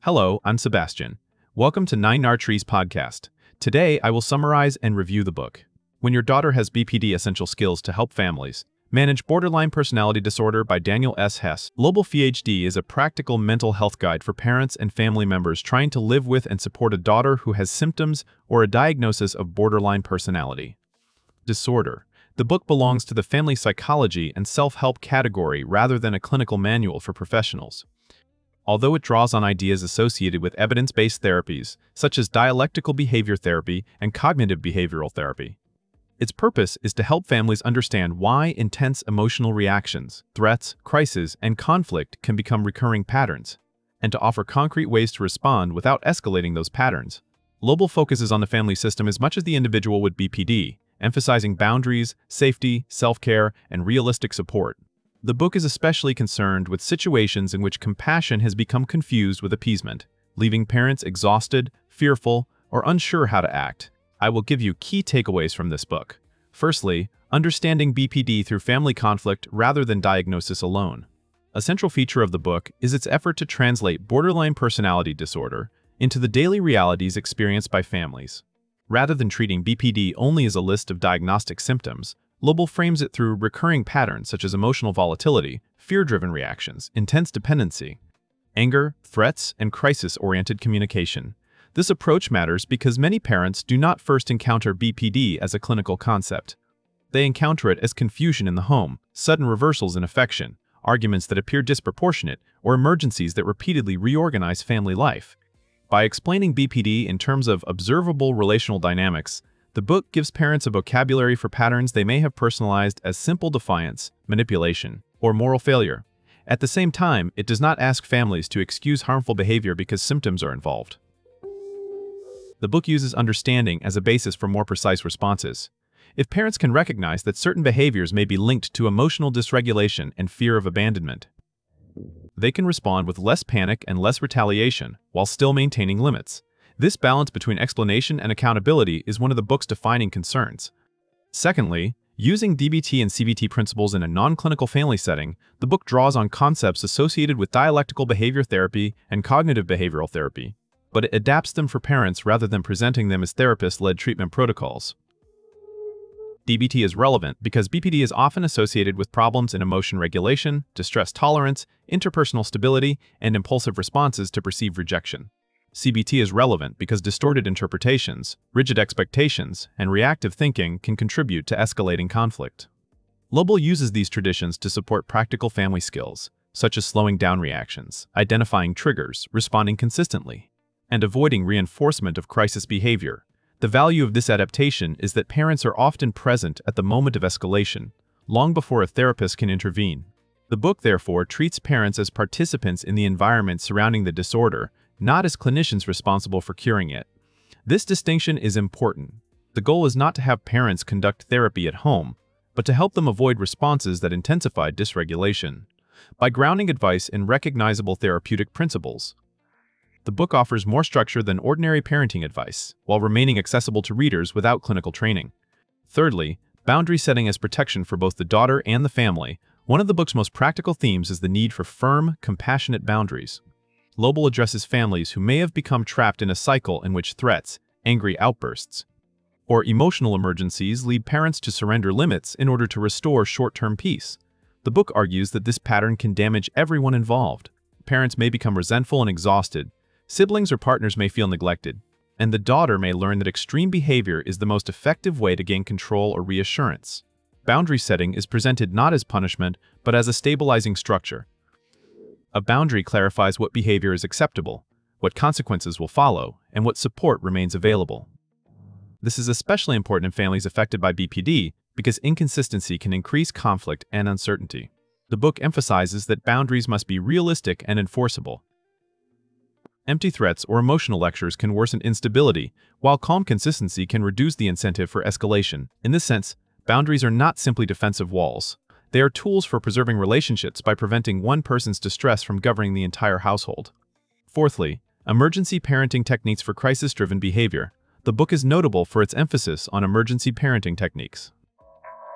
Hello, I'm Sebastian. Welcome to Nine Trees podcast. Today, I will summarize and review the book. When Your Daughter Has BPD: Essential Skills to Help Families Manage Borderline Personality Disorder by Daniel S. Hess. Global PhD is a practical mental health guide for parents and family members trying to live with and support a daughter who has symptoms or a diagnosis of borderline personality disorder. The book belongs to the family psychology and self-help category rather than a clinical manual for professionals. Although it draws on ideas associated with evidence-based therapies, such as dialectical behavior therapy and cognitive behavioral therapy, its purpose is to help families understand why intense emotional reactions, threats, crises, and conflict can become recurring patterns, and to offer concrete ways to respond without escalating those patterns. Lobel focuses on the family system as much as the individual with BPD, emphasizing boundaries, safety, self-care, and realistic support. The book is especially concerned with situations in which compassion has become confused with appeasement, leaving parents exhausted, fearful, or unsure how to act. I will give you key takeaways from this book. Firstly, understanding BPD through family conflict rather than diagnosis alone. A central feature of the book is its effort to translate borderline personality disorder into the daily realities experienced by families. Rather than treating BPD only as a list of diagnostic symptoms, Lobel frames it through recurring patterns such as emotional volatility, fear-driven reactions, intense dependency, anger, threats, and crisis-oriented communication. This approach matters because many parents do not first encounter BPD as a clinical concept. They encounter it as confusion in the home, sudden reversals in affection, arguments that appear disproportionate, or emergencies that repeatedly reorganize family life. By explaining BPD in terms of observable relational dynamics, the book gives parents a vocabulary for patterns they may have personalized as simple defiance, manipulation, or moral failure. At the same time, it does not ask families to excuse harmful behavior because symptoms are involved. The book uses understanding as a basis for more precise responses. If parents can recognize that certain behaviors may be linked to emotional dysregulation and fear of abandonment, they can respond with less panic and less retaliation while still maintaining limits. This balance between explanation and accountability is one of the book's defining concerns. Secondly, using DBT and CBT principles in a non-clinical family setting, the book draws on concepts associated with dialectical behavior therapy and cognitive behavioral therapy, but it adapts them for parents rather than presenting them as therapist-led treatment protocols. DBT is relevant because BPD is often associated with problems in emotion regulation, distress tolerance, interpersonal stability, and impulsive responses to perceived rejection. CBT is relevant because distorted interpretations, rigid expectations, and reactive thinking can contribute to escalating conflict. Lobel uses these traditions to support practical family skills, such as slowing down reactions, identifying triggers, responding consistently, and avoiding reinforcement of crisis behavior. The value of this adaptation is that parents are often present at the moment of escalation, long before a therapist can intervene. The book, therefore, treats parents as participants in the environment surrounding the disorder, not as clinicians responsible for curing it. This distinction is important. The goal is not to have parents conduct therapy at home, but to help them avoid responses that intensify dysregulation. By grounding advice in recognizable therapeutic principles, the book offers more structure than ordinary parenting advice, while remaining accessible to readers without clinical training. Thirdly, boundary setting as protection for both the daughter and the family. One of the book's most practical themes is the need for firm, compassionate boundaries. Lobel addresses families who may have become trapped in a cycle in which threats, angry outbursts, or emotional emergencies lead parents to surrender limits in order to restore short-term peace. The book argues that this pattern can damage everyone involved. Parents may become resentful and exhausted, siblings or partners may feel neglected, and the daughter may learn that extreme behavior is the most effective way to gain control or reassurance. Boundary setting is presented not as punishment, but as a stabilizing structure. A boundary clarifies what behavior is acceptable, what consequences will follow, and what support remains available. This is especially important in families affected by BPD because inconsistency can increase conflict and uncertainty. The book emphasizes that boundaries must be realistic and enforceable. Empty threats or emotional lectures can worsen instability, while calm consistency can reduce the incentive for escalation. In this sense, boundaries are not simply defensive walls. They are tools for preserving relationships by preventing one person's distress from governing the entire household. Fourthly, emergency parenting techniques for crisis-driven behavior. The book is notable for its emphasis on emergency parenting techniques.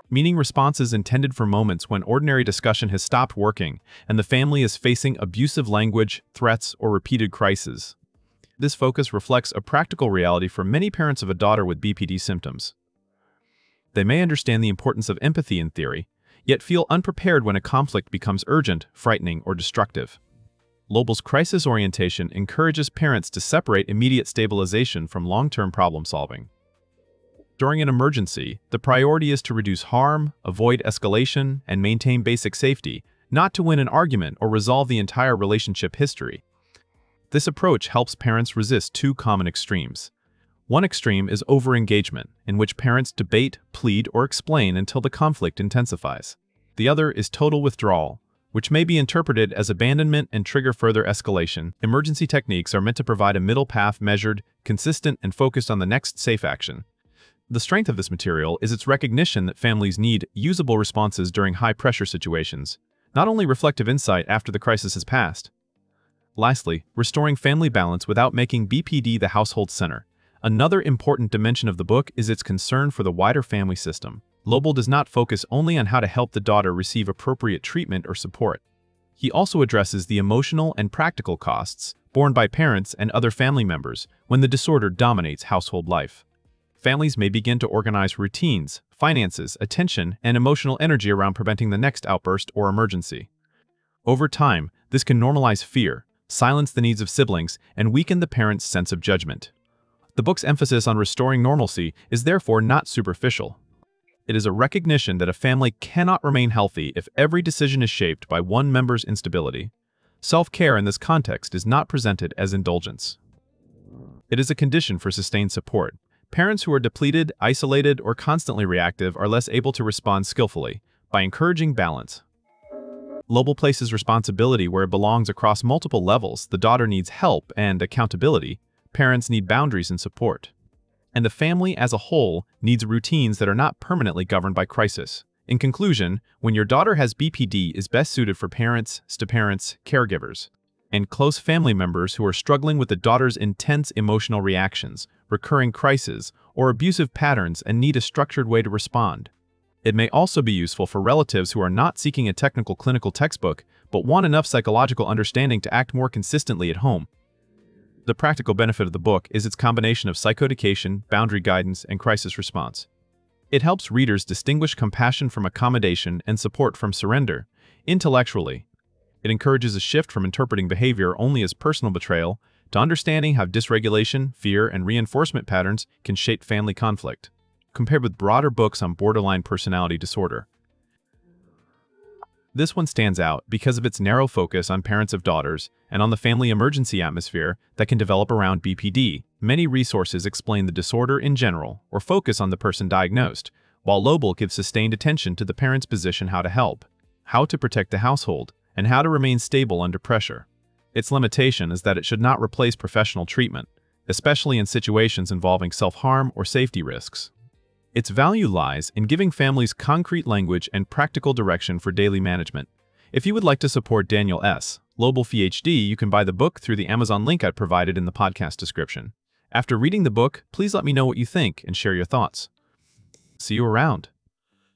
meaning responses intended for moments when ordinary discussion has stopped working and the family is facing abusive language, threats, or repeated crises. This focus reflects a practical reality for many parents of a daughter with BPD symptoms. They may understand the importance of empathy in theory, yet feel unprepared when a conflict becomes urgent, frightening, or destructive. Lobel's crisis orientation encourages parents to separate immediate stabilization from long-term problem solving. During an emergency, the priority is to reduce harm, avoid escalation, and maintain basic safety, not to win an argument or resolve the entire relationship history. This approach helps parents resist two common extremes. One extreme is over-engagement, in which parents debate, plead, or explain until the conflict intensifies. The other is total withdrawal, which may be interpreted as abandonment and trigger further escalation. Emergency techniques are meant to provide a middle path measured, consistent, and focused on the next safe action. The strength of this material is its recognition that families need usable responses during high-pressure situations, not only reflective insight after the crisis has passed. Lastly, restoring family balance without making BPD the household center. Another important dimension of the book is its concern for the wider family system. Lobel does not focus only on how to help the daughter receive appropriate treatment or support. He also addresses the emotional and practical costs borne by parents and other family members when the disorder dominates household life. Families may begin to organize routines, finances, attention, and emotional energy around preventing the next outburst or emergency. Over time, this can normalize fear, silence the needs of siblings, and weaken the parent's sense of judgment. The book's emphasis on restoring normalcy is therefore not superficial. It is a recognition that a family cannot remain healthy if every decision is shaped by one member's instability. Self-care in this context is not presented as indulgence. It is a condition for sustained support. Parents who are depleted, isolated, or constantly reactive are less able to respond skillfully. By encouraging balance, Lobel places responsibility where it belongs across multiple levels. The daughter needs help and accountability. Parents need boundaries and support. And the family as a whole needs routines that are not permanently governed by crisis. In conclusion, When Your Daughter Has BPD is best suited for parents, step-parents, caregivers, and close family members who are struggling with the daughter's intense emotional reactions, recurring crises, or abusive patterns and need a structured way to respond. It may also be useful for relatives who are not seeking a technical clinical textbook but want enough psychological understanding to act more consistently at home. The practical benefit of the book is its combination of psychoeducation, boundary guidance, and crisis response. It helps readers distinguish compassion from accommodation and support from surrender. Intellectually, it encourages a shift from interpreting behavior only as personal betrayal to understanding how dysregulation, fear, and reinforcement patterns can shape family conflict, compared with broader books on borderline personality disorder. This one stands out because of its narrow focus on parents of daughters and on the family emergency atmosphere that can develop around BPD. Many resources explain the disorder in general or focus on the person diagnosed, while Lobel gives sustained attention to the parent's position, how to help, how to protect the household, and how to remain stable under pressure. Its limitation is that it should not replace professional treatment, especially in situations involving self-harm or safety risks. Its value lies in giving families concrete language and practical direction for daily management. If you would like to support Daniel S. Lobel, PhD, you can buy the book through the Amazon link I provided in the podcast description. After reading the book, please let me know what you think and share your thoughts. See you around.